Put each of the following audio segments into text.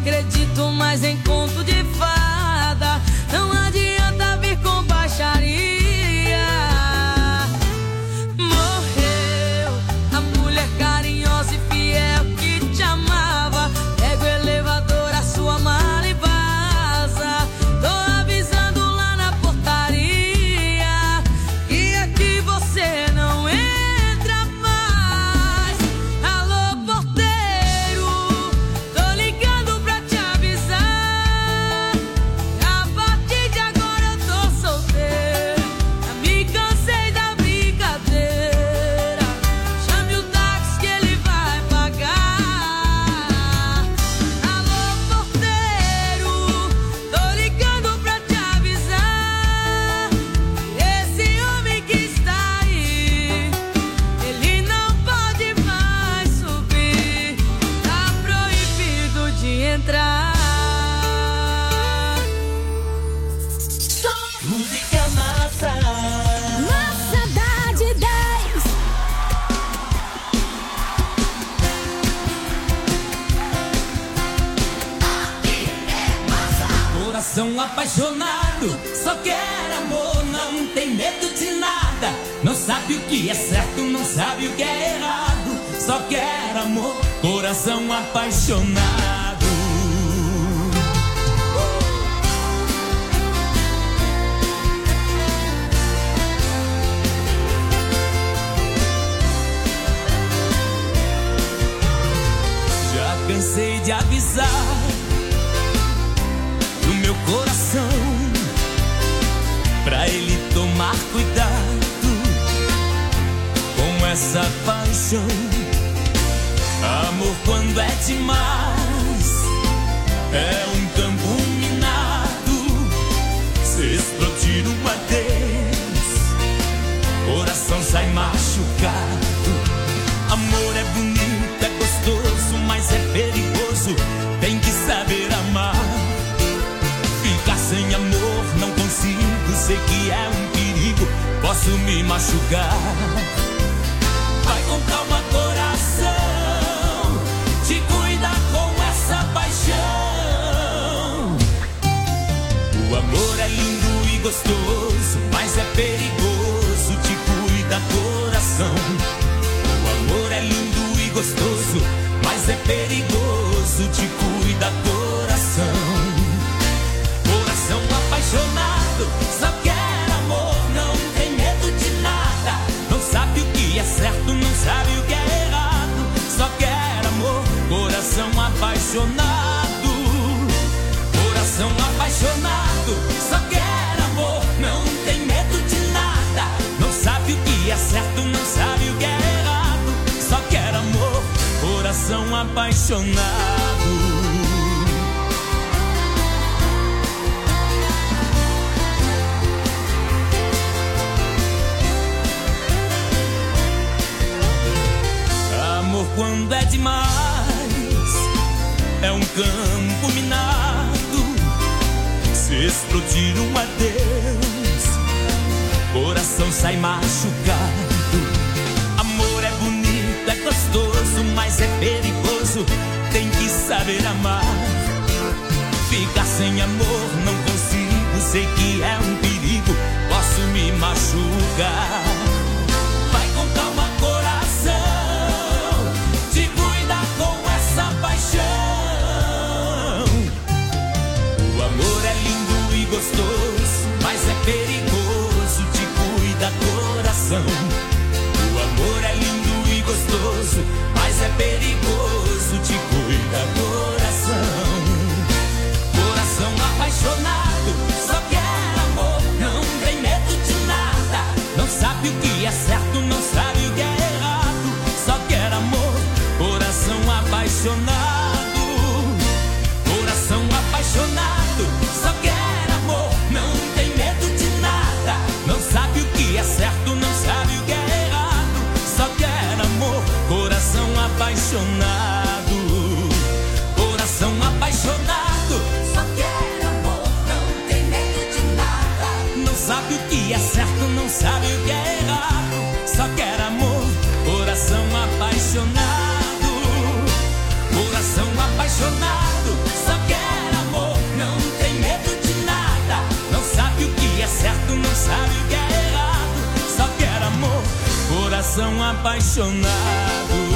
acredito mais em conto de fada. Não adianta vir com baixaria. Morreu a mulher carinhosa e fiel que te amava. Pega o elevador, a sua mala e vaza. Tô avisando lá na portaria que aqui você não entra mais. Alô, porteiro, tô ligando pra te avisar. A partir de agora eu tô solteiro. Já me cansei da brincadeira. Chame o táxi que ele vai pagar. Alô, porteiro, tô ligando pra te avisar. Esse homem que está aí, ele não pode mais subir. Tá proibido de entrar. Música massa. Massa da de 10. Coração apaixonado, só quer amor, não tem medo de nada. Não sabe o que é certo, não sabe o que é errado. Só quer amor, coração apaixonado. Já cansei de avisar do meu coração pra ele tomar cuidado com essa paixão. Amor quando é demais é um campo minado. Se explodir um adeus, coração sai machucado. Amor é bonito, é gostoso, mas é perigoso. Tem que saber amar. Ficar sem amor não consigo, sei que é um perigo, posso me machucar. Vai com calma, coração, te cuida com essa paixão. O amor é lindo e gostoso, mas é perigoso, te cuida, coração. O amor é lindo e gostoso, mas é perigoso, te cuida, coração. Coração apaixonado, só quer amor, não tem medo de nada. Não sabe o que é certo, não sabe o que é errado. Só quer amor, coração apaixonado. Coração apaixonado, só quer amor, não tem medo de nada. Não sabe o que é certo, não sabe o que é errado. Só quer amor, coração apaixonado. Amor quando é demais é um campo minado. Se explodir um adeus, coração sai machucado. Amor é bonito, é gostoso, mas é perigoso. Tem que saber amar. Ficar sem amor não consigo, sei que é um perigo, posso me machucar. Vai com calma, coração, te cuida com essa paixão. O amor é lindo e gostoso, mas é perigoso, te cuida, coração. O amor é lindo e gostoso, mas é perigoso, te cuida, coração. Coração apaixonado, só quer amor, não tem medo de nada. Não sabe coração apaixonado.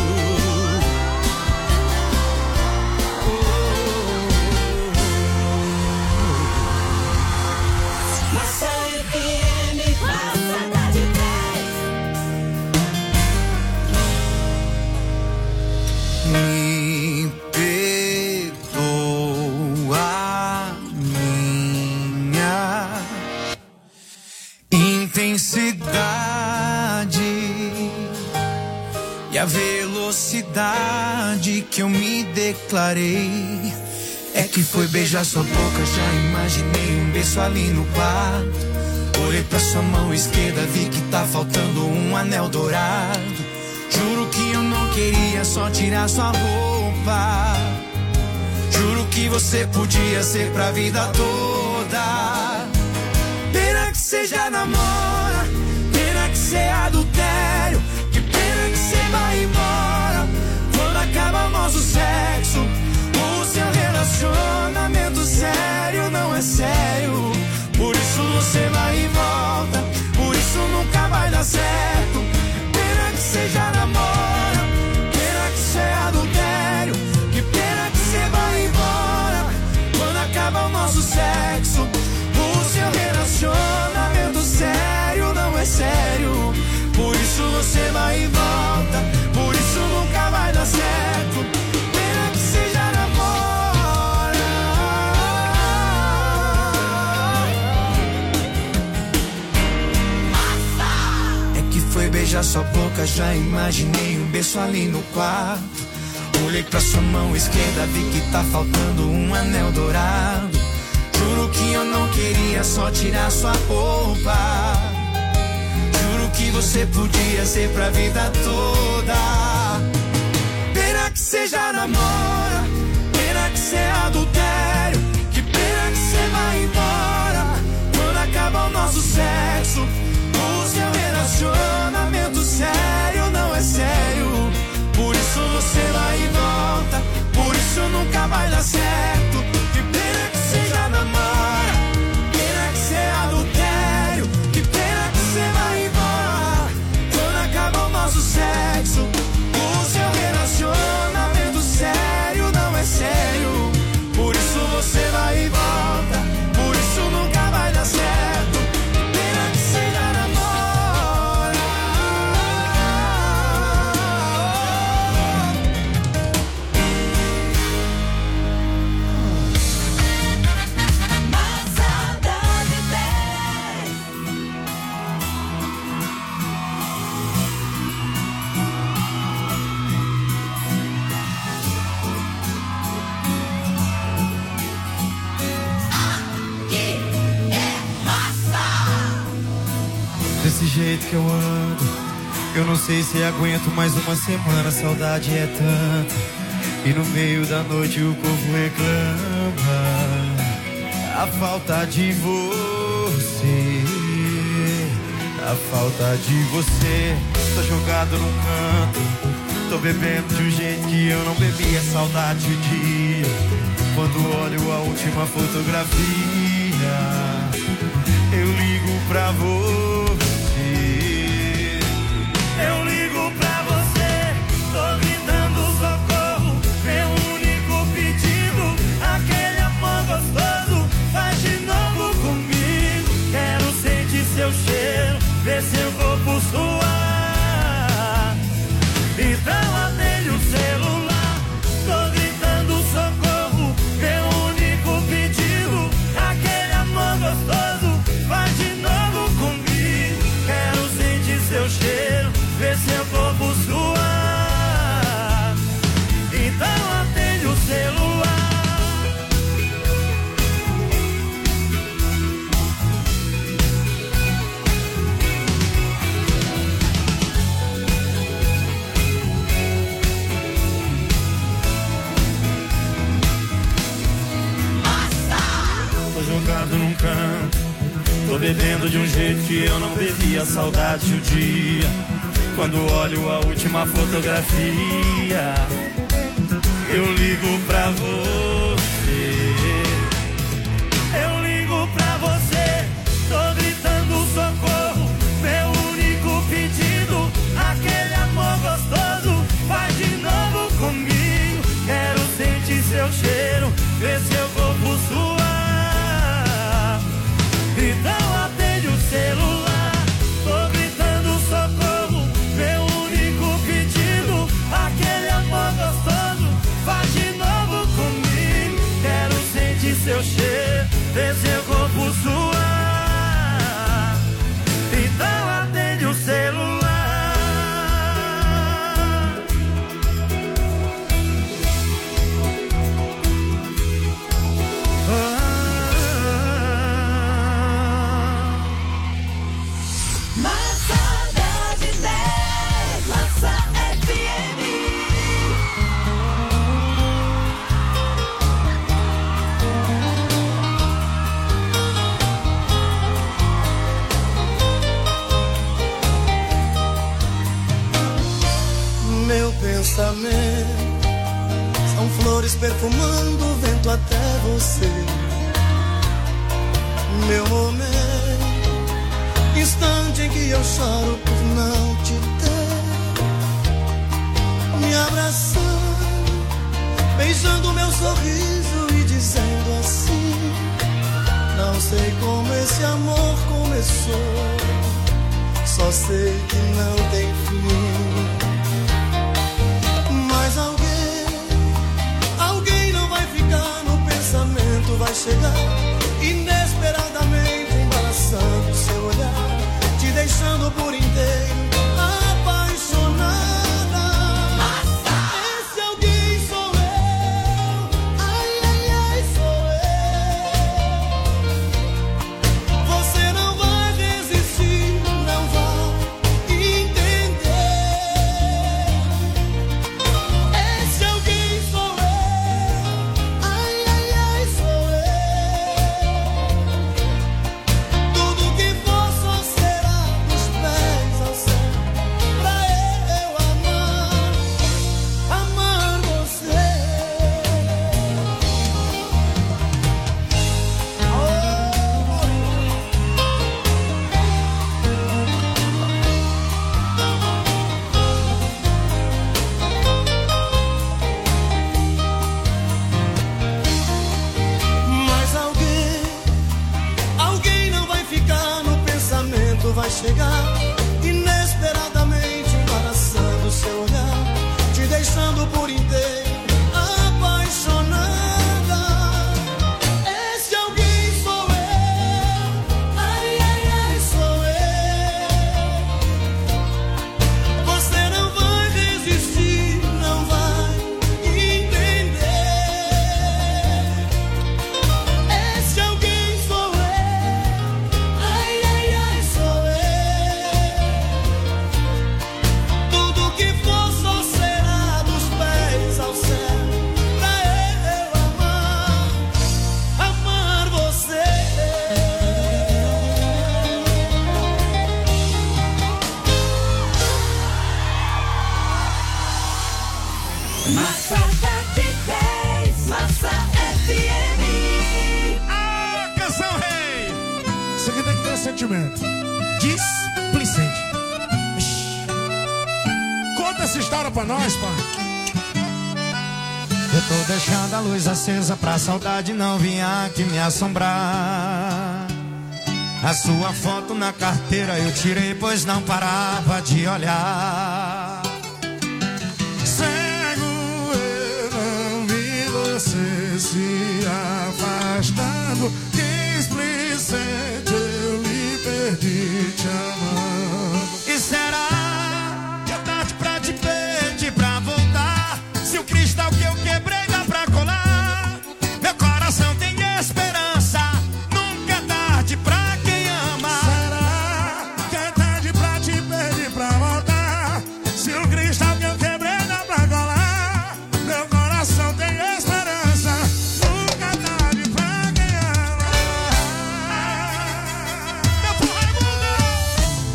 Me perdoa minha intensidade e a velocidade que eu me declarei. É que foi beijar sua boca, já imaginei um beijo ali no quarto. Olhei pra sua mão esquerda, vi que tá faltando um anel dourado. Juro que eu não queria só tirar sua roupa. Juro que você podia ser pra vida toda. Pena que você já namora, pena que você é adultério. Que pena que você vai embora quando acaba o nosso sexo. O seu relacionamento sério não é sério. Por isso você vai e volta, por isso nunca vai dar certo. Pena que você já namora, pena que você é adultério. Que pena que você vai embora quando acaba o nosso sexo. O seu relacionamento sério não é sério. Por isso você vai e volta, por isso nunca vai dar certo. Pena que você já namora. Foi beijar sua boca, já imaginei um beijo ali no quarto. Olhei pra sua mão esquerda, vi que tá faltando um anel dourado. Juro que eu não queria só tirar sua roupa. Juro que você podia ser pra vida toda. Pena que você já namora, pena que você é adultério. Que pena que você vai embora quando acaba o nosso sexo. O seu relacionamento sério não é sério. Por isso você vai e volta, por isso nunca vai dar certo. Que pena que você já namora, pena que você é adultério. Que pena que você vai embora quando acaba o nosso sexo. O seu relacionamento sério não é sério. Por isso você vai e volta, por isso nunca vai dar certo. Pena que você já namora. Desse jeito que eu ando, eu não sei se aguento mais uma semana. A saudade é tanta e no meio da noite o corpo reclama. A falta de você, a falta de você. Tô jogado num canto, tô bebendo de um jeito que eu não bebi. A saudade o dia quando olho a última fotografia. Eu ligo pra você, eu ligo pra você, tô gritando socorro, meu único pedido, aquele amor gostoso, faz de novo comigo. Quero sentir seu cheiro, ver seu corpo suar. Então atende o celular, tô gritando socorro, meu único pedido, aquele amor gostoso, faz de novo comigo. Quero sentir seu cheiro, ver seu corpo suar. Então atende o celular. Tô jogado num canto, tô bebendo de um jeito que eu não bebia. Saudade o dia quando olho a última fotografia. Eu ligo pra você, eu ligo pra você, tô gritando socorro, meu único pedido, aquele seu cheiro, ver seu corpo suar. Então atende o celular. São flores perfumando o vento até você. Meu momento, instante em que eu choro por não te ter. Me abraçando, beijando meu sorriso e dizendo assim: não sei como esse amor começou, só sei que não tem fim. Mas alguém não vai ficar no pensamento, vai chegar inesperadamente, embaraçando seu olhar, te deixando por inteiro apaixonada. Esse alguém sou eu, ai, ai, ai, sou eu. Você não vai resistir, não vai entender. Esse alguém sou eu, ai, ai, ai, sou eu. Tudo que for só será dos pés ao céu, pra eu amar você. Mas alguém não vai ficar no pensamento, vai chegar inesperadamente, embaraçando seu olhar, te deixando por inteiro apaixonada. Esse alguém sou eu, ai, ai, ai, sou eu. Você não vai resistir, não vai entender. Esse alguém sou eu, ai, ai, ai, sou eu. Tudo que for só será dos pés ao céu, pra eu amar você. Massa da D10, Massa FM. Ah, canção rei! Isso aqui tem que ter sentimento. Displicente. Conta essa história pra nós, pai. Eu tô deixando a luz acesa pra saudade não vir aqui me assombrar. A sua foto na carteira eu tirei, pois não parava de olhar. Cego eu não vi você se afastando. Displicente eu lhe perdi te amando. E será que é tarde pra te pedir pra voltar? Se o cristal que eu quebrei dá pra colar, meu coração tem esperança, nunca é tarde pra quem ama. Será que é tarde pra te pedir pra voltar? Se o cristal que eu quebrei dá pra colar, meu coração tem esperança, nunca é tarde pra quem ama. Meu povo é mundo.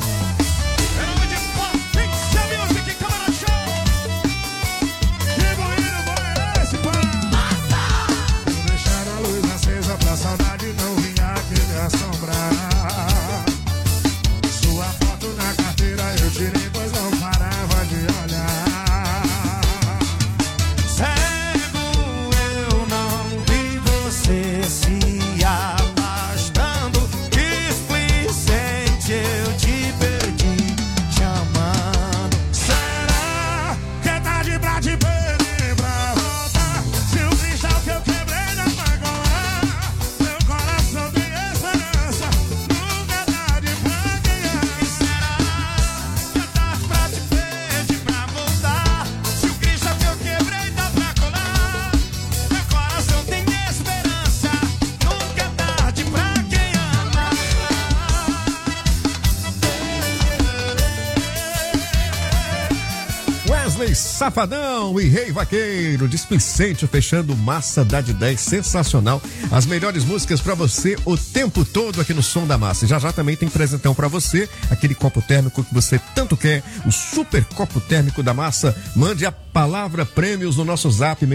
DJ Safadão e Rei Vaqueiro, displicente, fechando Massa dá de 10, sensacional. As melhores músicas pra você o tempo todo aqui no Som da Massa. E já também tem presentão pra você, aquele copo térmico que você tanto quer, o super copo térmico da Massa. Mande a palavra prêmios no nosso zap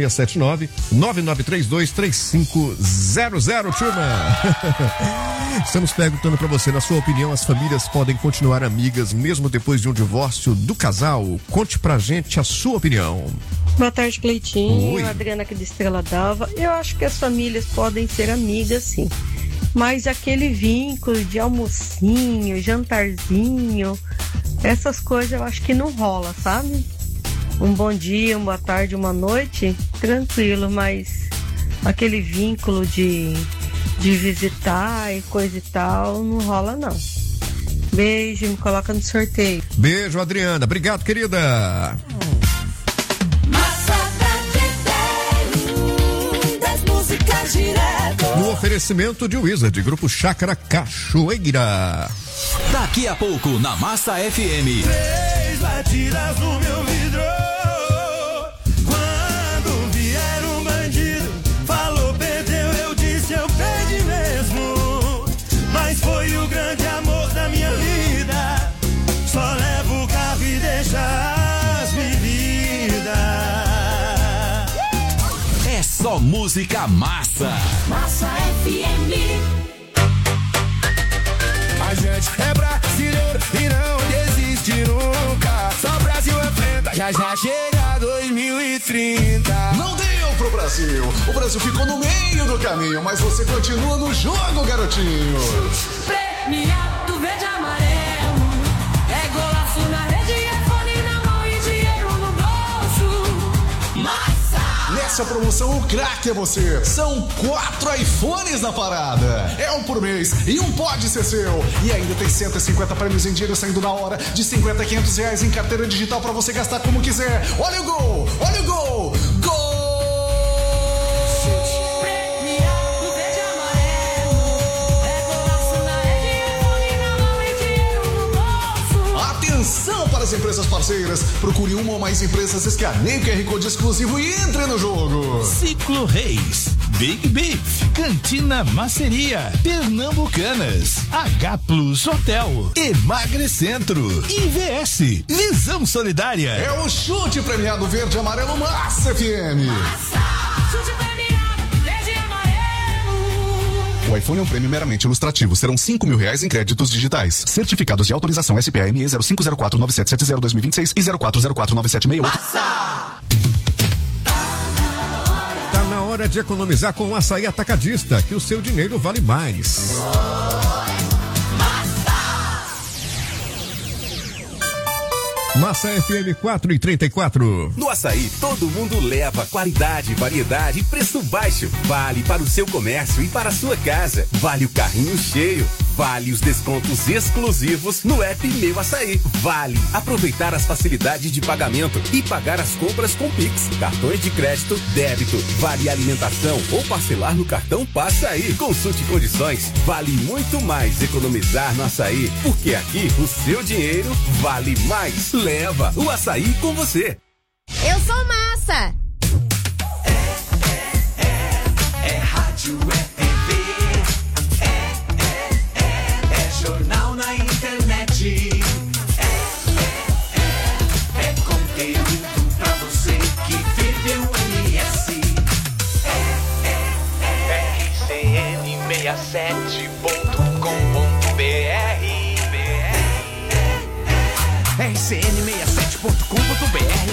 679-9932-3500, turma. Estamos perguntando pra você, na sua opinião, as famílias podem continuar amigas mesmo depois de um divórcio do casal? Conte pra gente a sua opinião. Boa tarde, Cleitinho. Oi. Adriana aqui de Estrela d'Alva. Eu acho que as famílias podem ser amigas, sim. Mas aquele vínculo de almocinho, jantarzinho, essas coisas eu acho que não rola, sabe? Um bom dia, uma boa tarde, uma noite, tranquilo, mas aquele vínculo de visitar e coisa e tal, não rola não. Beijo, me coloca no sorteio. Beijo, Adriana. Obrigado, querida. No oferecimento de Wizard, Grupo Chácara Cachoeira. Daqui a pouco na Massa FM. 3 batidas no meu vidro. Quando vier um bandido, falou perdeu, eu disse eu perdi mesmo. Mas foi o grande amor da minha vida. Só levo o carro e deixa as bebidas. É só música massa. Massa FM. A gente é brasileiro e não desiste nunca. Só Brasil enfrenta, já chega 2030. Não deu pro Brasil. O Brasil ficou no meio do caminho, mas você continua no jogo, garotinho. Premiado verde e amarelo. É golaço na rede, é fone na mão e dinheiro no bolso. Massa! Nessa promoção, o craque é você. São 4 iPhones na parada. É um por mês e um pode ser seu. E ainda tem 150 prêmios em dinheiro saindo na hora. De 50 a 500 reais em carteira digital pra você gastar como quiser. Olha o gol! Olha o gol! Gol! Premiado verde e amarelo. É golaço na rede, é fone na mão e dinheiro no bolso. Atenção para as empresas parceiras. Procure uma ou mais empresas, escaneie o QR Code exclusivo e entre no jogo. Ciclo Reis, Big Beef, Cantina Maceria, Pernambucanas, H Plus Hotel, Emagrecentro, IVS, Visão Solidária. É o chute premiado verde e amarelo Massa FM. Chute premiado verde e amarelo. O iPhone é um prêmio meramente ilustrativo. Serão R$5.000 em créditos digitais. Certificados de autorização SPME 05049770-2026 e 04049768. Tá na hora de economizar com o Açaí Atacadista, que o seu dinheiro vale mais. Massa FM 4h34. No Açaí, todo mundo leva qualidade, variedade e preço baixo. Vale para o seu comércio e para a sua casa. Vale o carrinho cheio. Vale os descontos exclusivos no app Meu Açaí. Vale aproveitar as facilidades de pagamento e pagar as compras com Pix, cartões de crédito, débito, vale alimentação ou parcelar no cartão Passa Aí. Consulte condições. Vale muito mais economizar no Açaí, porque aqui o seu dinheiro vale mais. Leva o Açaí com você. Eu sou massa. É rádio, é TV, é jornal na internet, é conteúdo pra você que vive o MS. RCN67.com.br RCN67.com.br.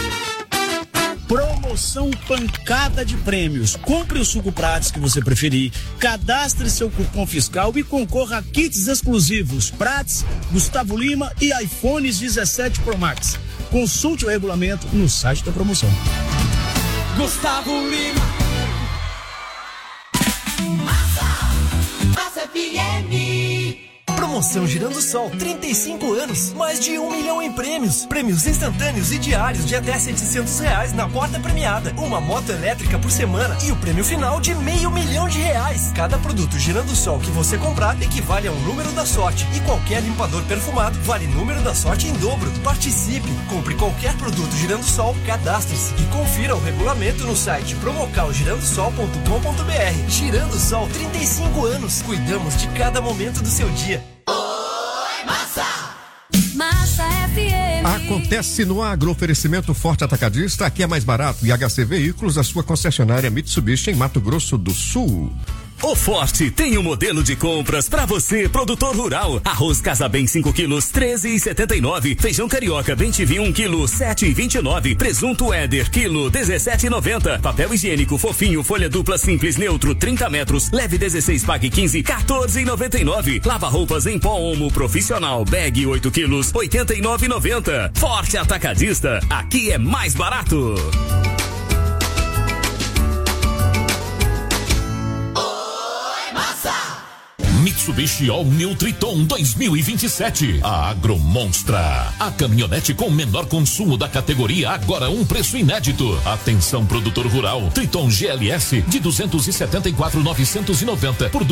Promoção pancada de prêmios. Compre o suco Prats que você preferir, cadastre seu cupom fiscal e concorra a kits exclusivos Prats, Gustavo Lima e iPhones 17 Pro Max. Consulte o regulamento no site da promoção. Gustavo Lima. Massa FM. Promoção Girando Sol, 35 anos, mais de 1 milhão em prêmios. Prêmios instantâneos e diários de até R$700 na porta premiada. Uma moto elétrica por semana e o prêmio final de R$500 mil. Cada produto Girando Sol que você comprar equivale a um número da sorte. E qualquer limpador perfumado vale número da sorte em dobro. Participe, compre qualquer produto Girando Sol, cadastre-se e confira o regulamento no site promocalgirandosol.com.br. Girando Sol, 35 anos. Cuidamos de cada momento do seu dia. Oi, Massa! Massa FM. Acontece no Agro, oferecimento Forte Atacadista, aqui é mais barato. E HC Veículos, a sua concessionária Mitsubishi em Mato Grosso do Sul. O Forte tem um modelo de compras pra você, produtor rural. Arroz Casa Bem 5 quilos, 13,79. Feijão Carioca Bem TV 1 quilo, 7,29. Presunto Éder, quilo, 17,90. Papel higiênico fofinho, folha dupla simples neutro, 30 metros. Leve 16, pague 15, 14,99. Lava roupas em pó Omo profissional, bag 8 quilos, 89,90. Forte Atacadista, aqui é mais barato. Mitsubishi All New Triton 2027. A Agromonstra. A caminhonete com menor consumo da categoria, agora um preço inédito. Atenção, produtor rural. Triton GLS de 274.990 por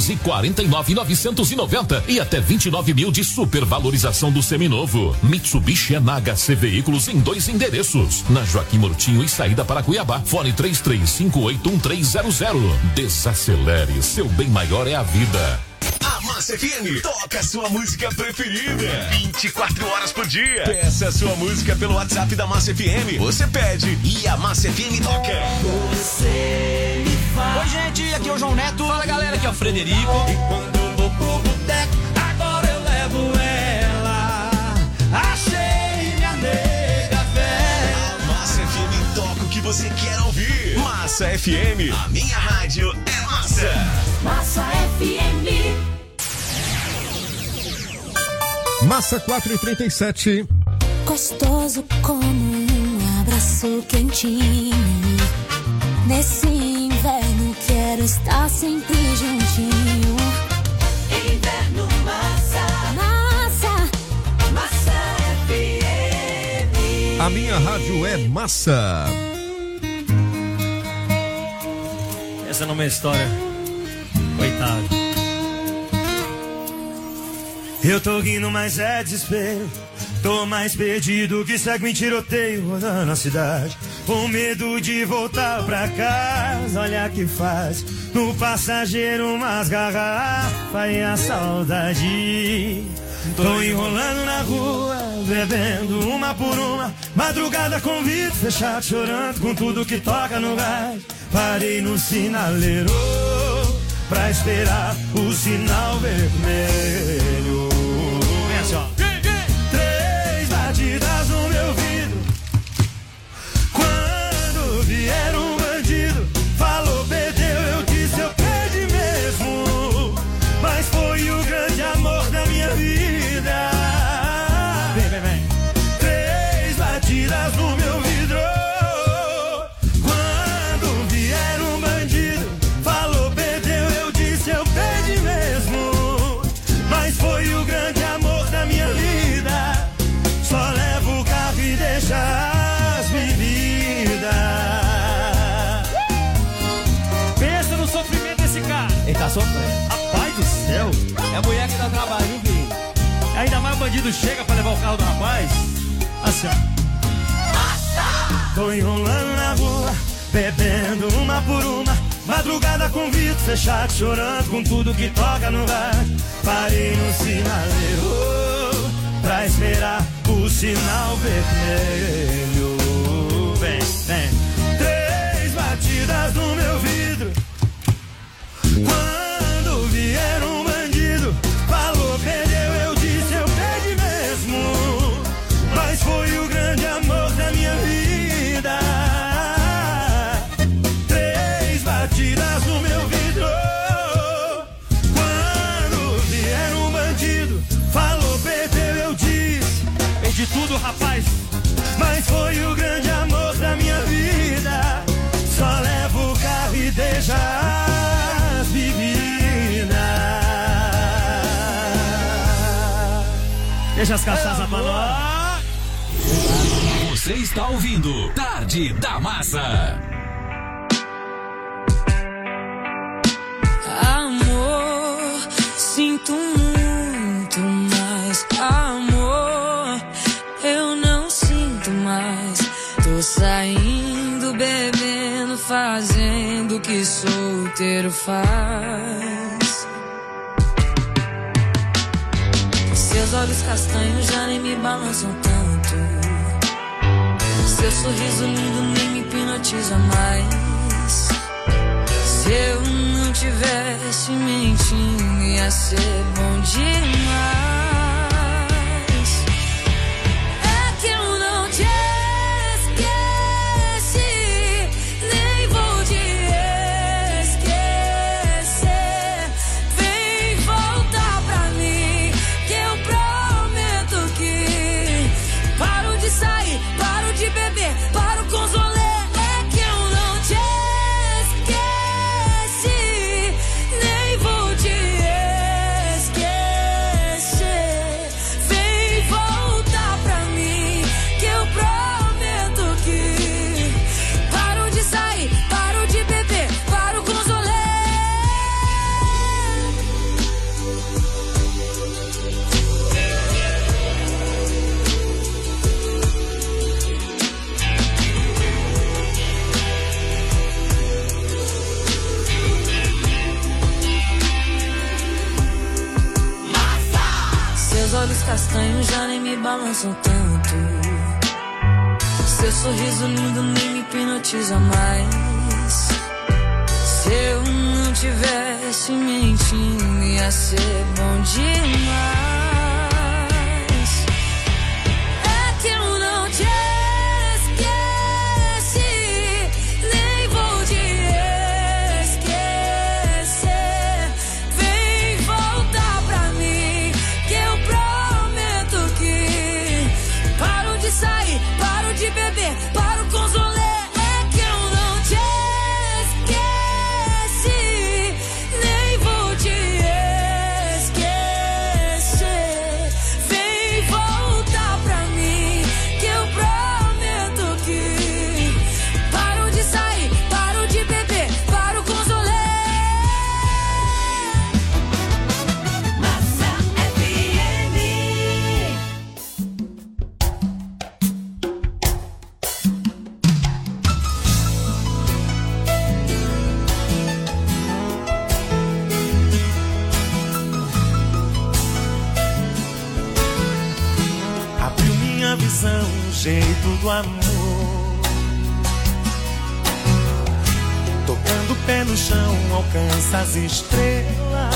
249.990 e até 29 mil de supervalorização do seminovo. Mitsubishi é na HC Veículos em 2 endereços. Na Joaquim Murtinho e saída para Cuiabá. Fone 33581300. Desacelere, seu bem maior é a vida. A Massa FM toca a sua música preferida 24 horas por dia. Peça a sua música pelo WhatsApp da Massa FM. Você pede e a Massa FM toca. Você me faz. Oi, gente, aqui é o João Neto. Fala, galera, aqui é o Frederico. E quando eu vou pro boteco, agora eu levo ela. Achei minha nega velha. A Massa FM toca o que você quer ouvir. Massa FM, a minha rádio é Massa. Massa FM. Massa 4h37. Gostoso como um abraço quentinho. Nesse inverno quero estar sempre juntinho. Inverno Massa. Massa. Massa FM. A minha rádio é Massa. Essa não é uma história. Coitado. Eu tô rindo, mas é desespero. Tô mais perdido que segue em tiroteio rodando a cidade. Com medo de voltar pra casa, olha que faz. No passageiro umas garrafas e a saudade. Tô enrolando na rua, bebendo uma por uma. Madrugada com vidro fechado, chorando com tudo que toca no gás. Parei no sinaleiro pra esperar o sinal vermelho. Vem assim, ó. 3 batidas no meu vidro. Quando vier um bandido, falou, perdeu, eu disse, eu perdi mesmo. Mas foi o grande amor da minha vida. Vem, vem, vem. 3 batidas no meu vidro. As bebidas. Pensa no sofrimento desse cara. Ele tá sofrendo. Rapaz do céu. É a mulher que dá trabalho, viu, filho? Ainda mais o bandido chega pra levar o carro do rapaz. Assim, ó. Tô enrolando na rua, bebendo uma por uma. Madrugada com vidro fechado, chorando com tudo que toca no rádio. Parei no sinaleiro pra esperar o sinal vermelho. Vem, vem. 3 batidas no meu vidro. Quando vier um bandido, falou, perdeu, eu disse, eu perdi mesmo. Mas foi o grande amor da minha vida. 3 batidas no meu vidro. Quando vier um bandido, falou, perdeu, eu disse, de tudo, rapaz. mas foi o grande amor da minha vida. Só levo o carro e Deixa as cachaças pra nós. Você está ouvindo Tarde da Massa. Amor, sinto muito, mas amor, eu não sinto mais. Tô saindo, bebendo, fazendo o que solteiro faz. Seus olhos castanhos já nem me balançam tanto. Seu sorriso lindo nem me hipnotiza mais. Se eu não tivesse mentindo, ia ser bom demais. É que eu não te esqueci, nem vou te esquecer. Vem voltar pra mim, que eu prometo que paro de sair, paro de beber, paro com os rolês. Olhos castanhos já nem me balançam tanto. Seu sorriso lindo nem me hipnotiza mais. Se eu não tivesse mentindo, ia ser bom demais. É que eu não te esqueci, nem vou te esquecer. Vem voltar pra mim, que eu paro de sair, paro de beber, paro com os rolês. É que eu não te esqueci, nem vou te esquecer. Vem voltar pra mim, que eu prometo que paro de sair, paro de beber, paro com os rolês. Massa FM. Abriu minha visão, o jeito do amor. Tocando o pé no chão, alcança as estrelas.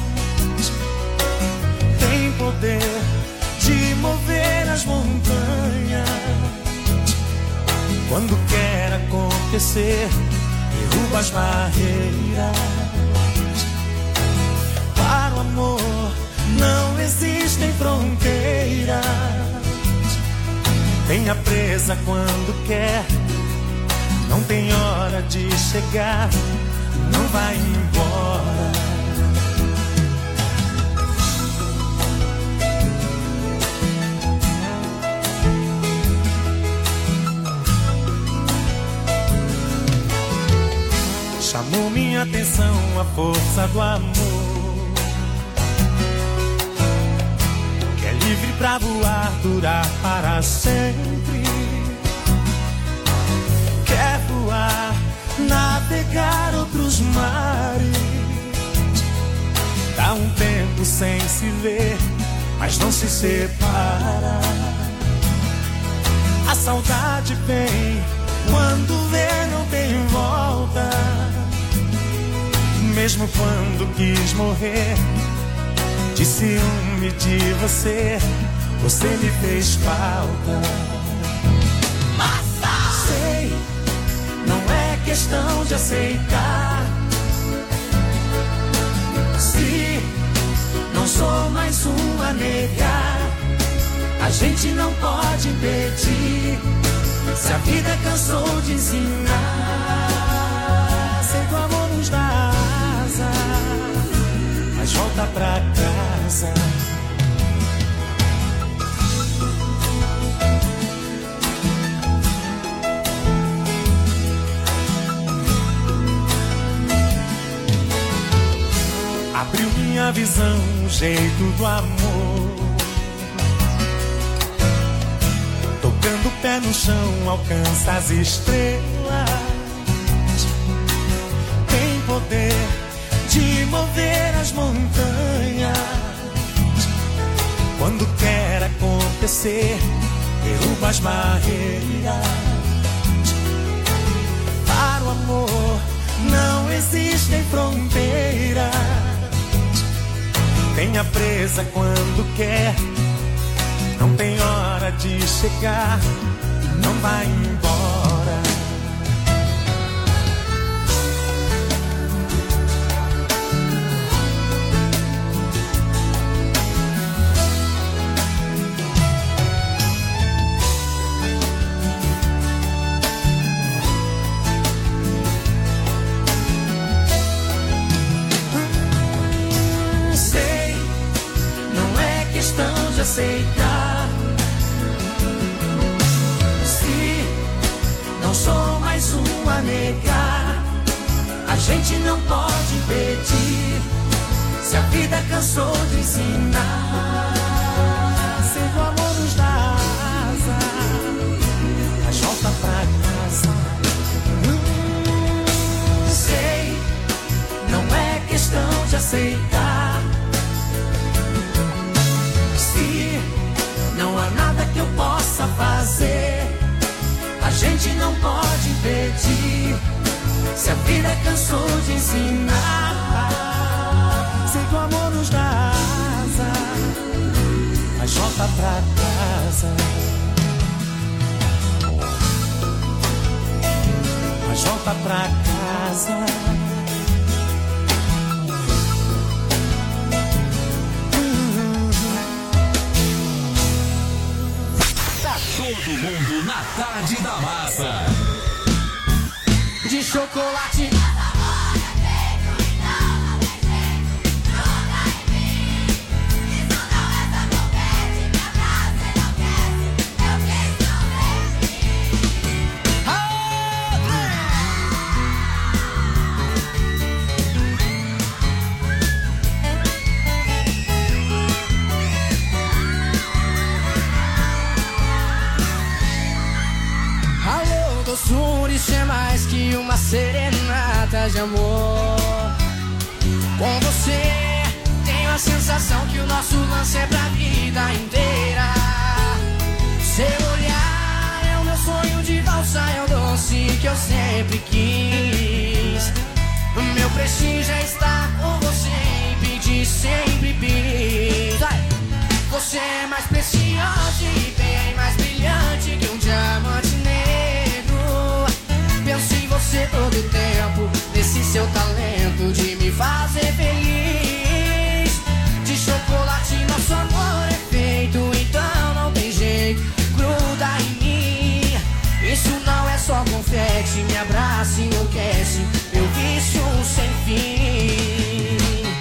Tem poder de mover as montanhas. Quando quer acontecer, derruba as barreiras. Para o amor não existem fronteiras. Tenha presa quando quer, não tem hora de chegar, não vai embora. Chamou minha atenção a força do amor, que é livre pra voar, durar para sempre. Quer voar, navegar outros mares. Dá um tempo sem se ver, mas não se separa. A saudade vem, quando vê não tem volta. Mesmo quando quis morrer, de ciúme de você, você me fez falta. Massa! Sei, não é questão de aceitar. Se não sou mais um a negar, a gente não pode impedir. Se a vida cansou de ensinar, sei que o amor nos dá asa, mas volta pra casa. minha visão, o jeito do amor. Tocando o pé no chão, alcança as estrelas. Tem poder de mover as montanhas. Quando quer acontecer, derruba as barreiras. Para o amor não existem fronteiras. Tenha presa quando quer. Não tem hora de chegar e não vai embora. Sei, não é questão de aceitar. Se não sou mais um a negar, a gente não pode impedir. Se a vida cansou de ensinar, se o amor nos dá asa, mas volta pra casa. Sei, não é questão de aceitar. Se não há nada que eu possa fazer, a gente não pode impedir. Se a vida cansou de ensinar, sei que o amor nos dá asa, mas volta pra casa. Mas volta pra casa. Todo mundo na Tarde da Massa. De chocolate. Isso é mais que uma serenata de amor. Com você tenho a sensação que o nosso lance é pra vida inteira. Seu olhar é o meu sonho de valsa, é o doce que eu sempre quis. Meu prestígio é estar com você e pedir sempre bis. Você é mais preciosa e bem mais brilhante que um diamante negro. Penso em você todo o tempo, nesse seu talento de me fazer feliz. De chocolate nosso amor é feito, então não tem jeito, gruda em mim. Isso não é só confete, me abraça e enlouquece, meu vício sem fim.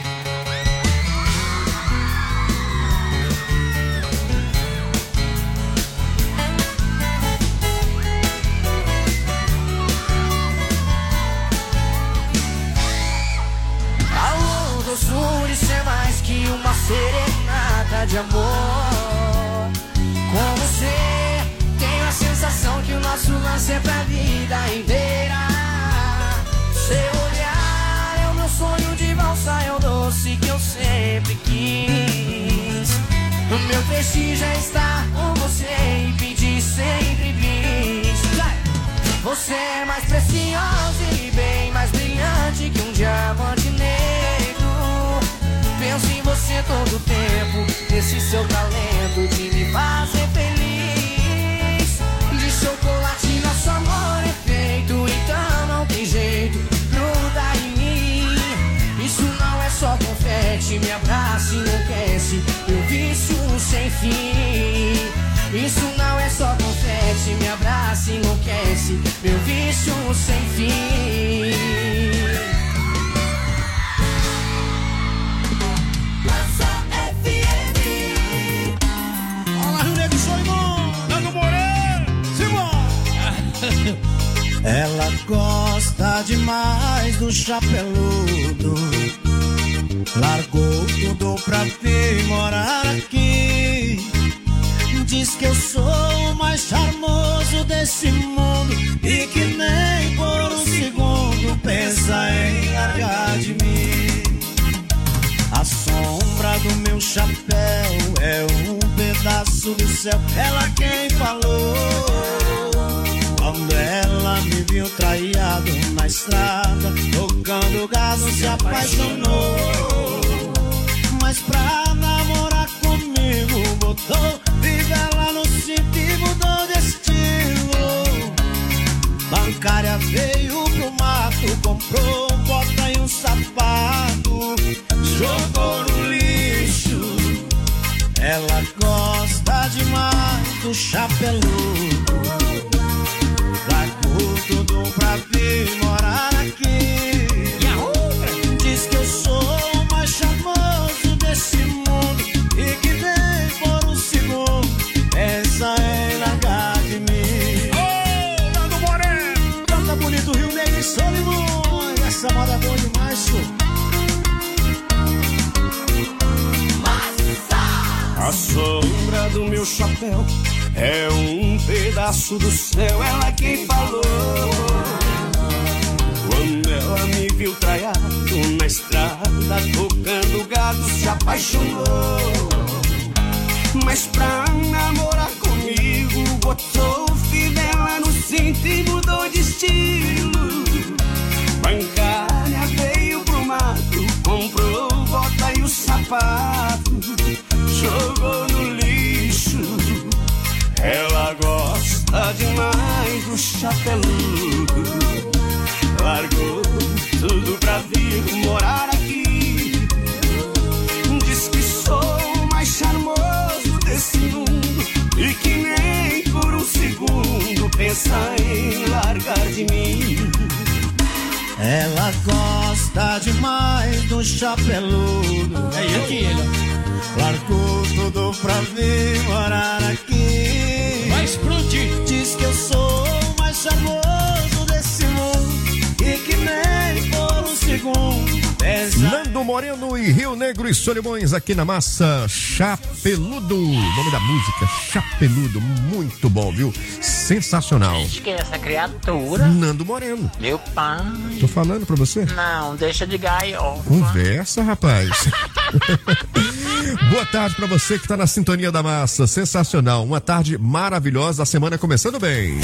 Isso é mais que uma serenata de amor. Com você tenho a sensação que o nosso lance é pra vida inteira. Seu olhar é o meu sonho de valsa, é o doce que eu sempre quis. O meu prestígio é estar com você e pedir sempre bis. Você é mais preciosa e bem mais brilhante que um diamante negro. Penso em você todo o tempo, nesse seu talento de me fazer feliz. De chocolate nosso amor é feito, então não tem jeito, gruda em mim. Isso não é só confete, me abraça e enlouquece, meu vício sem fim. Isso não é só confete, me abraça e enlouquece, meu vício sem fim. Ela gosta demais do chapeludo. Largou céu, ela quem falou. Quando ela me viu traído na estrada, tocando gado, se apaixonou. Mas pra namorar comigo, botou fivela no cinto e mudou de estilo. Bancária veio pro mato, comprou bota e um sapato, jogou no lixo. Ela gosta demais do chapeludo, largou tudo pra vir morar aqui. Diz que eu sou o mais charmoso desse mundo e que nem por um segundo pensa em largar de mim. Ô, Nando Moreno, canta bonito Rio Negro e Solimões. Essa moda é boa demais, senhor. A sombra do meu chapéu é um pedaço do céu, ela quem falou. Quando ela me viu traiado na estrada, tocando gado, se apaixonou. Mas pra namorar comigo, botou fivela no cinto e mudou de estilo. Bancária veio pro mato, comprou bota e o sapato, jogou no lixo. Ela gosta demais do chapeludo, largou tudo pra vir morar aqui. Diz que sou o mais charmoso desse mundo e que nem por um segundo pensa em largar de mim. Ela gosta demais do chapeludo, é ele que ele largou tudo pra vir morar aqui. Vai explodir. Diz que eu sou o mais charmoso desse mundo e que nem por um segundo pensa. Nando Moreno e Rio Negro e Solimões aqui na Massa. Chapeludo, nome da música, Chapeludo, muito bom, viu? Sensacional. Gente, que é essa criatura? Nando Moreno. Meu pai. Tô falando pra você? Não, deixa de gaiola. Conversa, rapaz. Boa tarde pra você que tá na sintonia da Massa. Sensacional, uma tarde maravilhosa, a semana começando bem.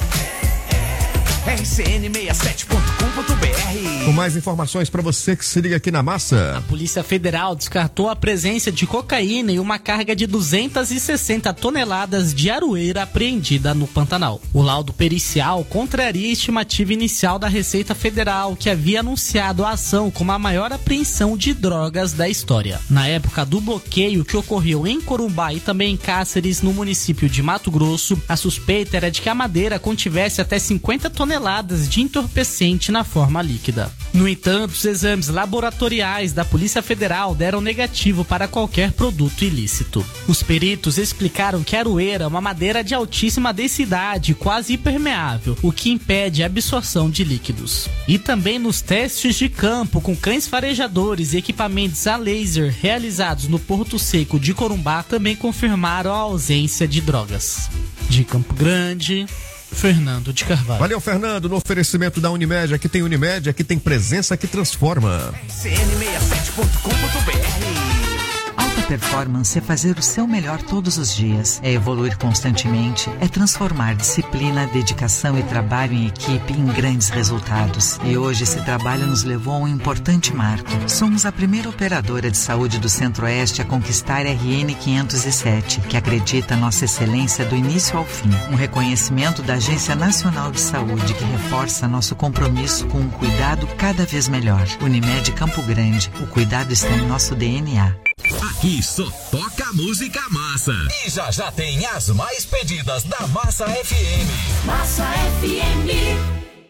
RCN67.com.br. Com mais informações pra você que se liga aqui na Massa. A Polícia Federal descartou a presença de cocaína e uma carga de 260 toneladas de aroeira apreendida no Pantanal. O laudo pericial contraria a estimativa inicial da Receita Federal, que havia anunciado a ação como a maior apreensão de drogas da história. Na época do bloqueio que ocorreu em Corumbá e também em Cáceres, no município de Mato Grosso, a suspeita era de que a madeira contivesse até 50 toneladas de entorpecente na forma líquida. No entanto, os exames laboratoriais da Polícia Federal deram negativo para qualquer produto ilícito. Os peritos explicaram que a aroeira é uma madeira de altíssima densidade, quase impermeável, o que impede a absorção de líquidos. E também nos testes de campo com cães farejadores e equipamentos a laser realizados no Porto Seco de Corumbá também confirmaram a ausência de drogas. De Campo Grande, Fernando de Carvalho. Valeu, Fernando, no oferecimento da Unimed. Aqui tem Unimed, aqui tem presença que transforma. CN67.com.br. Alta performance é fazer o seu melhor todos os dias, é evoluir constantemente, é transformar disciplina, dedicação e trabalho em equipe em grandes resultados. E hoje esse trabalho nos levou a um importante marco. Somos a primeira operadora de saúde do Centro-Oeste a conquistar RN 507, que acredita nossa excelência do início ao fim. Um reconhecimento da Agência Nacional de Saúde que reforça nosso compromisso com um cuidado cada vez melhor. Unimed Campo Grande, o cuidado está em nosso DNA. Aqui só toca música massa. E já tem as mais pedidas da Massa FM. Massa FM.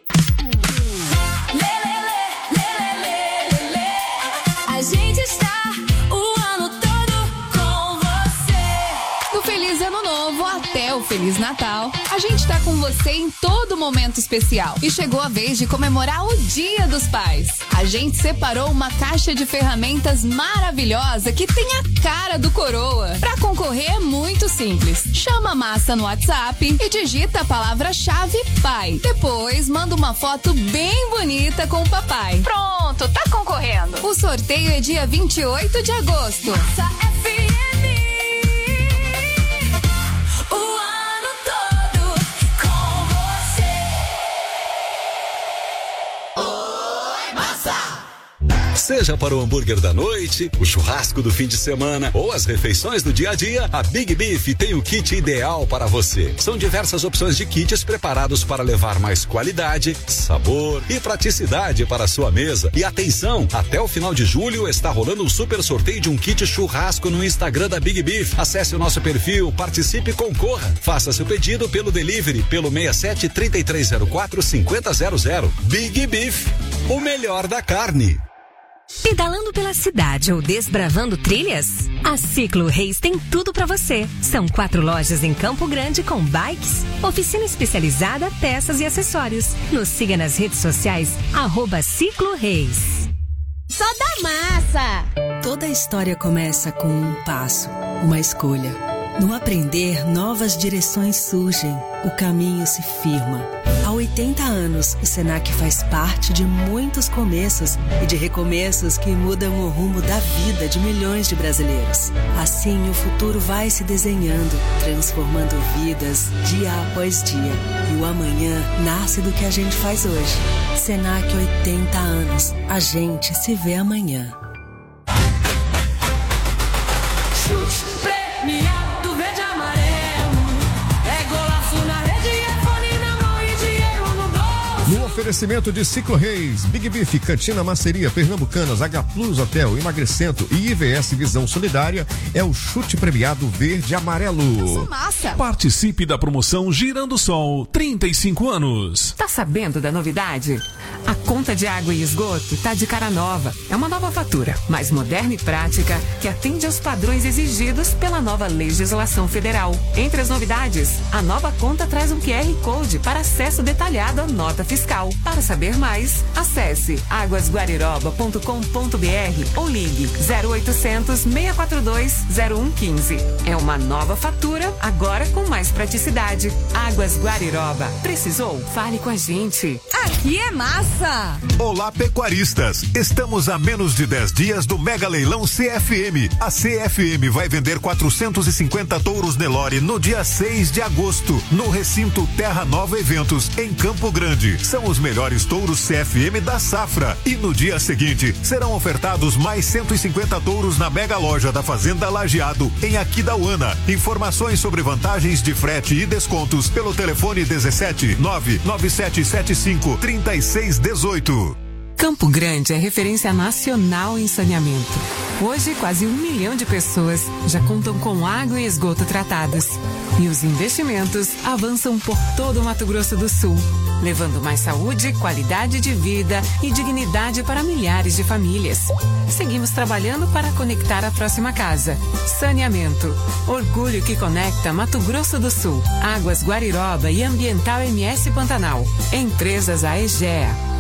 A gente está o ano todo com você. Do Feliz Ano Novo até o Feliz Natal, a gente tá com você em todo momento especial. E chegou a vez de comemorar o Dia dos Pais. A gente separou uma caixa de ferramentas maravilhosa que tem a cara do Coroa. Pra concorrer é muito simples. Chama a Massa no WhatsApp e digita a palavra-chave pai. Depois manda uma foto bem bonita com o papai. Pronto, tá concorrendo. O sorteio é dia 28 de agosto. Massa FM. Seja para o hambúrguer da noite, o churrasco do fim de semana ou as refeições do dia a dia, a Big Beef tem o kit ideal para você. São diversas opções de kits preparados para levar mais qualidade, sabor e praticidade para a sua mesa. E atenção, até o final de julho está rolando um super sorteio de um kit churrasco no Instagram da Big Beef. Acesse o nosso perfil, participe e concorra. Faça seu pedido pelo delivery pelo 67 3304 5000. Big Beef, o melhor da carne. Pedalando pela cidade ou desbravando trilhas? A Ciclo Reis tem tudo para você. São 4 lojas em Campo Grande com bikes, oficina especializada, peças e acessórios. Nos siga nas redes sociais, @CicloReis. Só da massa! Toda história começa com um passo, uma escolha. No aprender, novas direções surgem, o caminho se firma. Há 80 anos, o Senac faz parte de muitos começos e de recomeços que mudam o rumo da vida de milhões de brasileiros. Assim, o futuro vai se desenhando, transformando vidas dia após dia. E o amanhã nasce do que a gente faz hoje. Senac 80 anos. A gente se vê amanhã. Chute premiado verde e amarelo. É golaço na rede, é fone na mão e dinheiro no bolso. No oferecimento de Ciclo Reis, Big Beef, Cantina Maceria, Pernambucanas, H Plus Hotel, Emagrecento e IVS Visão Solidária, é o chute premiado verde e amarelo. Massa! Participe da promoção Girando Sol, 35 anos. Tá sabendo da novidade? A conta de água e esgoto tá de cara nova. É uma nova fatura, mais moderna e prática, que atende aos padrões exigidos pela nova legislação federal. Entre as novidades, a nova conta traz um QR Code para acesso detalhado à nota fiscal. Para saber mais, acesse aguasguariroba.com.br ou ligue 0800 642 0115. É uma nova fatura, agora com mais praticidade. Águas Guariroba. Precisou? Fale com a gente. Aqui é massa! Olá, pecuaristas! Estamos a menos de 10 dias do Mega Leilão CFM. A CFM vai vender 450 touros Nelore no dia 6 de agosto, no recinto Terra Nova Eventos, em Campo Grande. São os melhores touros CFM da safra. E no dia seguinte, serão ofertados mais 150 touros na Mega Loja da Fazenda Lajeado, em Aquidauana. Informações sobre vantagens de frete e descontos pelo telefone 17 99775 3618. Campo Grande é referência nacional em saneamento. Hoje, quase 1 milhão de pessoas já contam com água e esgoto tratados. E os investimentos avançam por todo o Mato Grosso do Sul, levando mais saúde, qualidade de vida e dignidade para milhares de famílias. Seguimos trabalhando para conectar a próxima casa. Saneamento. Orgulho que conecta Mato Grosso do Sul, Águas Guariroba e Ambiental MS Pantanal. Empresas AEGEA.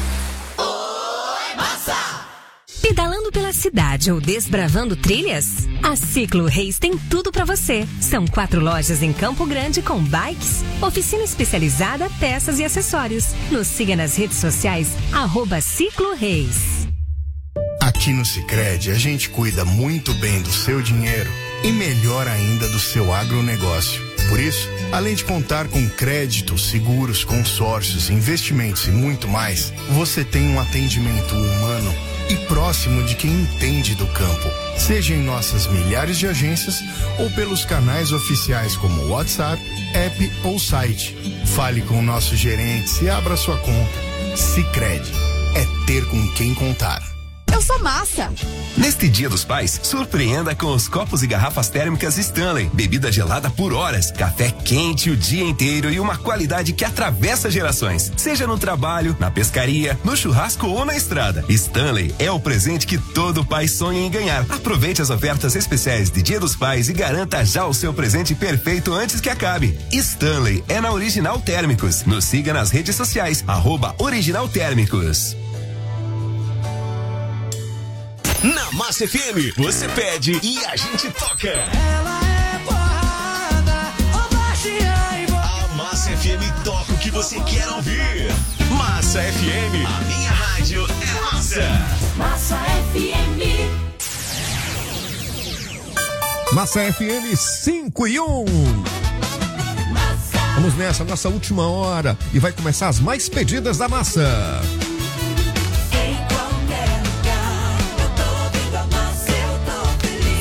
Pedalando pela cidade ou desbravando trilhas? A Ciclo Reis tem tudo para você. São 4 lojas em Campo Grande com bikes, oficina especializada, peças e acessórios. Nos siga nas redes sociais, @CicloReis. Aqui no Sicredi, a gente cuida muito bem do seu dinheiro e melhor ainda do seu agronegócio. Por isso, além de contar com crédito, seguros, consórcios, investimentos e muito mais, você tem um atendimento humano e próximo de quem entende do campo. Seja em nossas milhares de agências ou pelos canais oficiais como WhatsApp, app ou site. Fale com o nosso gerente e abra sua conta. Sicredi é ter com quem contar. Eu sou massa! Neste Dia dos Pais, surpreenda com os copos e garrafas térmicas Stanley. Bebida gelada por horas, café quente o dia inteiro e uma qualidade que atravessa gerações. Seja no trabalho, na pescaria, no churrasco ou na estrada. Stanley é o presente que todo pai sonha em ganhar. Aproveite as ofertas especiais de Dia dos Pais e garanta já o seu presente perfeito antes que acabe. Stanley é na Original Térmicos. Nos siga nas redes sociais, @Original Térmicos. Na Massa FM, você pede e a gente toca. Ela é porrada, ô baixinha e A Massa FM toca o que você quer ouvir. Massa FM, a minha rádio é massa. Massa FM. Massa FM 5 e 1. Vamos nessa, nossa última hora. E vai começar as mais pedidas da massa. Em qualquer lugar.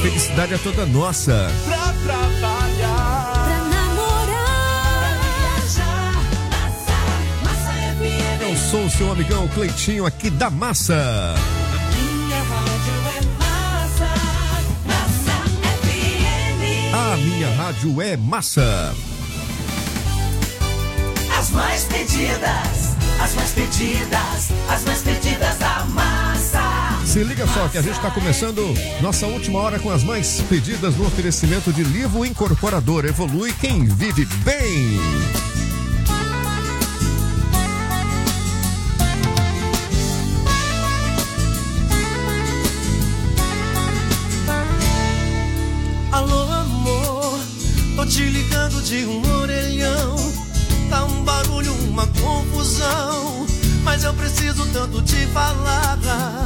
felicidade é toda nossa. Pra trabalhar, pra namorar, Massa FM. Eu sou o seu amigão Cleitinho aqui da Massa. Minha rádio é Massa FM. A minha rádio é Massa. As mais pedidas, as mais pedidas, as mais pedidas da Massa. Se liga só que a gente está começando nossa última hora com as mais pedidas no oferecimento de Livro Incorporador. Evolui quem vive bem. alô amor, tô te ligando de um orelhão. Tá um barulho, uma confusão, mas eu preciso tanto te falar.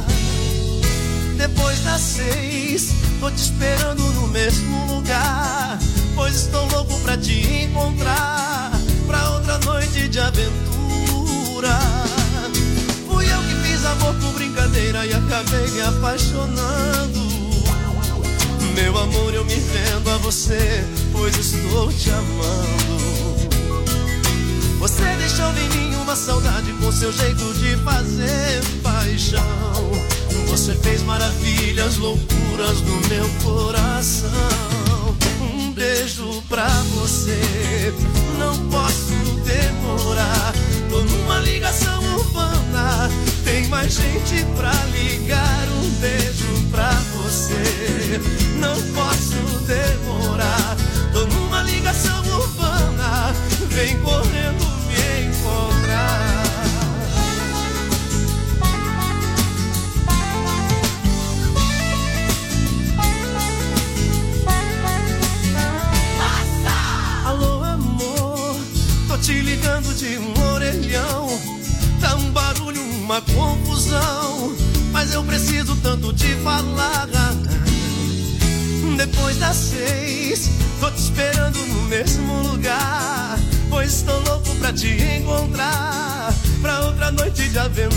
Depois das 6, tô te esperando no mesmo lugar, pois estou louco pra te encontrar, pra outra noite de aventura. Fui eu que fiz amor por brincadeira e acabei me apaixonando. Meu amor, eu me rendo a você, pois estou te amando. Você deixou em mim uma saudade com seu jeito de fazer paixão. Você fez maravilhas, loucuras no meu coração. Um beijo pra você, não posso demorar. Tô numa ligação urbana, tem mais gente pra ligar. Um beijo pra você, não posso demorar. Tô numa ligação urbana, vem correndo me encontrar. Alô amor, tô te ligando de um orelhão. Tá um barulho, uma confusão, mas eu preciso tanto te falar. Depois das 6, tô te esperando no mesmo lugar, pois estou louco pra te encontrar, pra outra noite de aventura.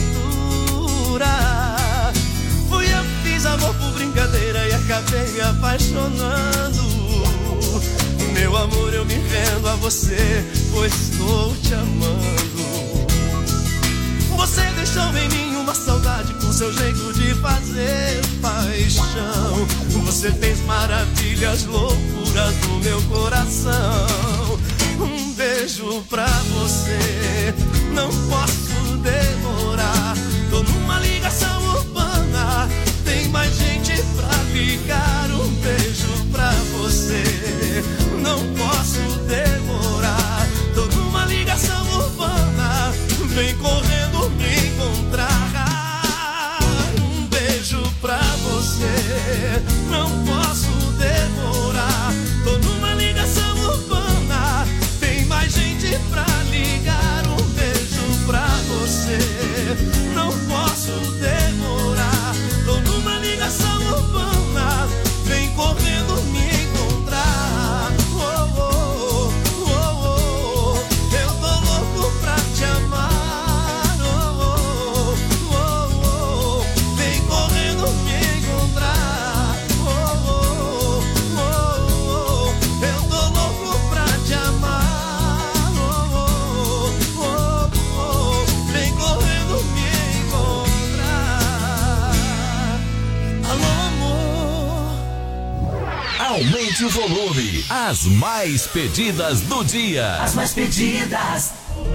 Fui eu que fiz amor por brincadeira e acabei me apaixonando. Meu amor, eu me rendo a você, pois estou te amando. Você deixou em mim uma saudade com seu jeito de fazer paixão. Você fez maravilhas, loucuras no meu coração. Um beijo pra você, não posso demorar. Tô numa ligação urbana, tem mais gente pra ligar. Um beijo pra você, não posso demorar. Tô numa ligação urbana, vem correndo me encontrar. Um beijo pra você, não posso demorar. Tô numa ligação urbana, tem mais gente pra ligar. Um beijo pra você, não posso demorar. Tô numa ligação urbana, vem correndo me encontrar. Oh, oh, oh, oh, oh. Eu tô louco pra te amar. Oh, oh, oh, oh. Vem correndo me encontrar. Oh, oh, oh, oh. Eu tô louco pra te amar. Oh, oh, oh, oh. Vem correndo me encontrar. Alô, amor. Aumente o volume. As mais pedidas do dia. As mais pedidas.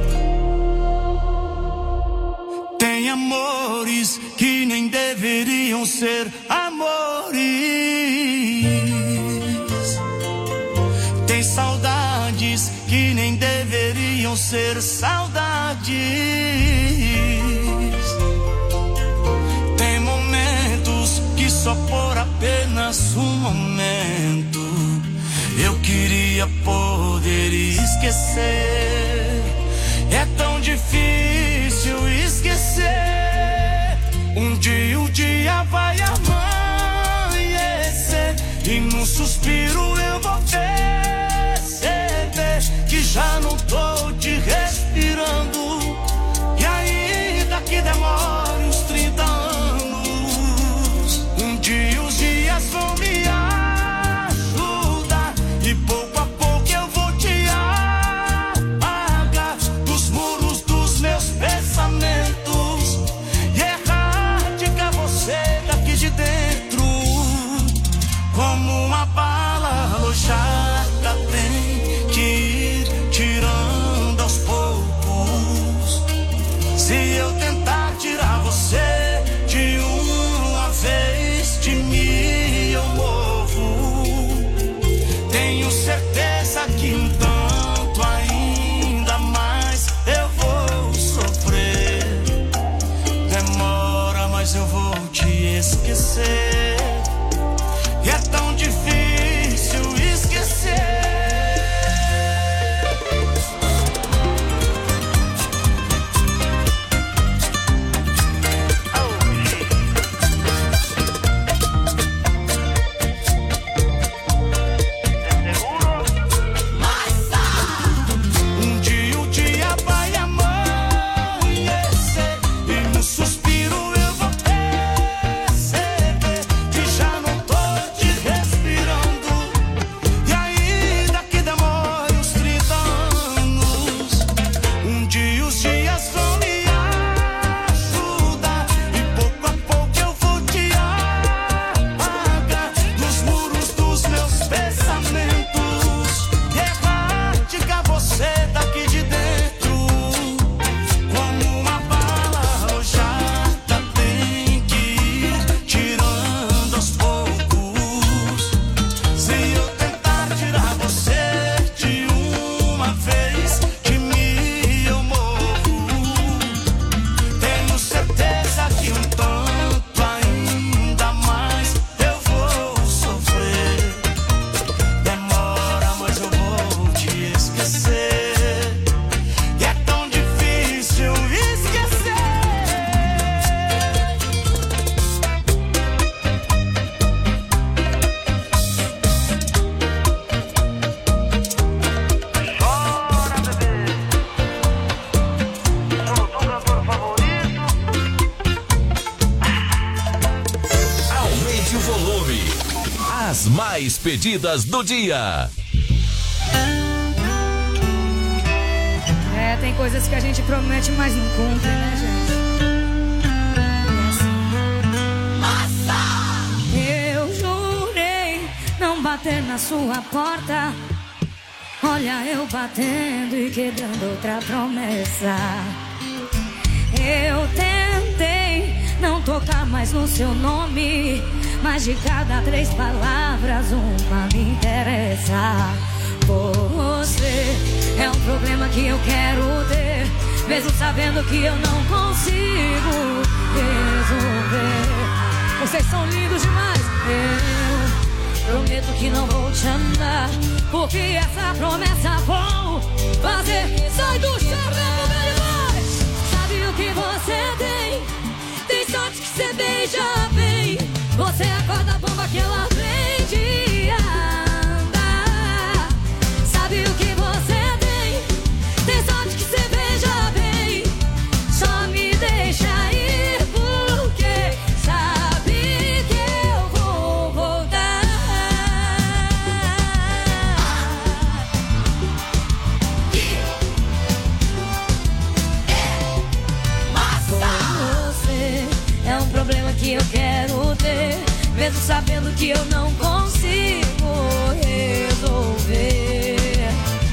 Tem amores que nem deveriam ser amores. Tem saudades que nem deveriam ser saudades. Tem momentos que só por apenas um momento eu queria poder esquecer. É tão difícil esquecer. Um dia vai amanhecer e num suspiro eu vou perceber que já não tô te respirando. E ainda que demore uns 30 anos, um dia os dias vão me que um tanto ainda mais eu vou sofrer. Demora, mas eu vou te esquecer. E é tão difícil esquecer. Mais pedidas do dia. Tem coisas que a gente promete, mas não cumpre, né, gente? Massa! Eu jurei não bater na sua porta. Olha eu batendo e quebrando outra promessa. Eu tentei não tocar mais no seu nome, mas de cada 3 palavras uma me interessa. Você é um problema que eu quero ter, mesmo sabendo que eu não consigo resolver. Vocês são lindos demais. Eu prometo que não vou te amar, porque essa promessa vou fazer. Sai do chão, meu boy. Sabe o que você tem? Tem sorte que você beija bem. Você acorda a bomba que ela vem de andar. Sabe o que você tem? Tem sorte que você beija bem. Só me deixa ir porque sabe que eu vou voltar. Você é um problema que eu quero ter, mesmo sabendo que eu não consigo resolver.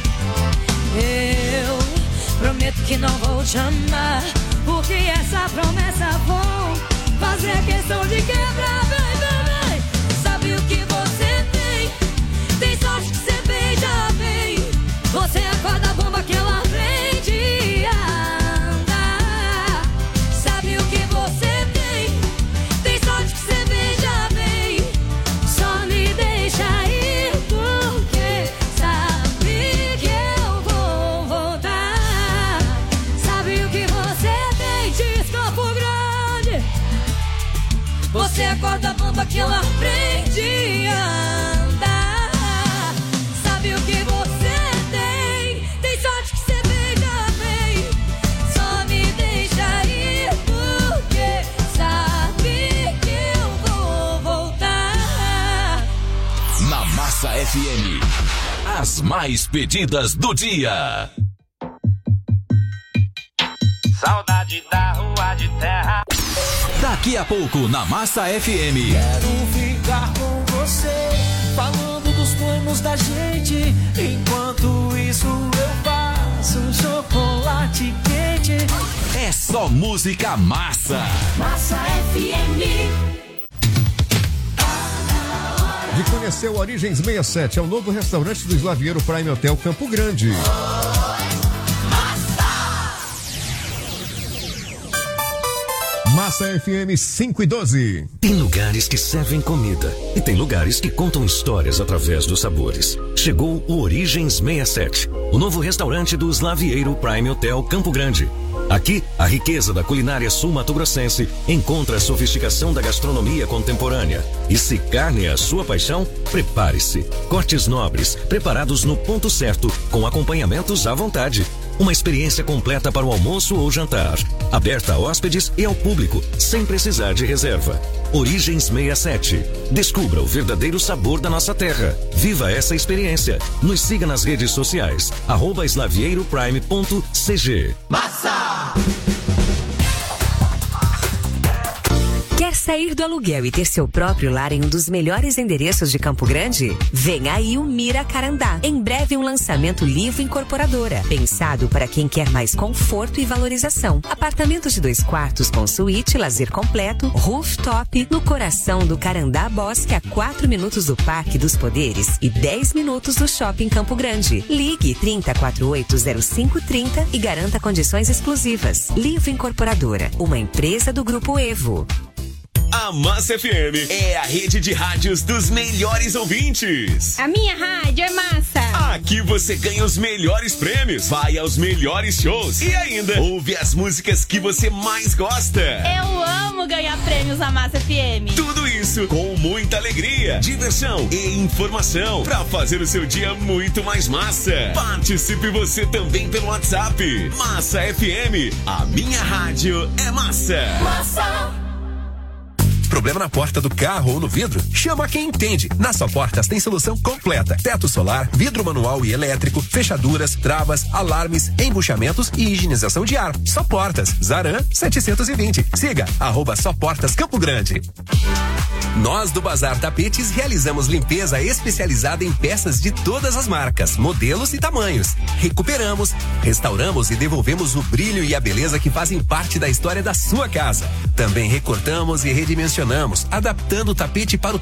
Eu prometo que não vou te amar, porque essa promessa vou fazer questão de quebrar. Vem, vem, vem. Sabe o que você tem? Tem sorte que você beija bem. Você acorda a bomba que ela vem de andar. Sabe o que você tem? Tem sorte que você beija bem. Só me deixa ir porque sabe que eu vou voltar. Sabe o que você tem? Diz Campo Grande. Você acorda a bomba que ela aprende a andar. Sabe o que você tem? Tem sorte que você beija bem. Só me deixa ir porque sabe que eu vou voltar. Na Massa FM, as mais pedidas do dia. Saudade da rua de terra. Daqui a pouco na Massa FM. Quero ficar com você, falando dos planos da gente. Enquanto isso eu faço um chocolate quente. É só música massa. Massa FM. de conhecer o Origens 67, é o novo restaurante do Slaviero Prime Hotel Campo Grande. Massa FM 512. Tem lugares que servem comida e tem lugares que contam histórias através dos sabores. Chegou o Origens 67, o novo restaurante do Slaviero Prime Hotel Campo Grande. Aqui, a riqueza da culinária sul-mato-grossense encontra a sofisticação da gastronomia contemporânea. E se carne é a sua paixão, prepare-se. Cortes nobres, preparados no ponto certo, com acompanhamentos à vontade. Uma experiência completa para o almoço ou jantar. Aberta a hóspedes e ao público, sem precisar de reserva. Origens 67. Descubra o verdadeiro sabor da nossa terra. Viva essa experiência. Nos siga nas redes sociais. @slavieroprime.cg. Massa! Quer sair do aluguel e ter seu próprio lar em um dos melhores endereços de Campo Grande? Vem aí o Mira Carandá. Em breve um lançamento Livro Incorporadora. Pensado para quem quer mais conforto e valorização. Apartamentos de 2 quartos com suíte, lazer completo, rooftop, no coração do Carandá Bosque, a 4 minutos do Parque dos Poderes e 10 minutos do Shopping Campo Grande. Ligue 30480530 e garanta condições exclusivas. Livro Incorporadora, uma empresa do Grupo Evo. A Massa FM é a rede de rádios dos melhores ouvintes. A minha rádio é massa. Aqui você ganha os melhores prêmios, vai aos melhores shows e ainda ouve as músicas que você mais gosta. Eu amo ganhar prêmios na Massa FM. Tudo isso com muita alegria, diversão e informação pra fazer o seu dia muito mais massa. Participe você também pelo WhatsApp. Massa FM, a minha rádio é massa. Massa. Problema na porta do carro ou no vidro? Chama quem entende. Na Só Portas tem solução completa. Teto solar, vidro manual e elétrico, fechaduras, travas, alarmes, embuchamentos e higienização de ar. Só Portas, Zaran 720. Siga @Só Portas Campo Grande. Nós do Bazar Tapetes realizamos limpeza especializada em peças de todas as marcas, modelos e tamanhos. Recuperamos, restauramos e devolvemos o brilho e a beleza que fazem parte da história da sua casa. Também recortamos e redimensionamos, adaptando o tapete para o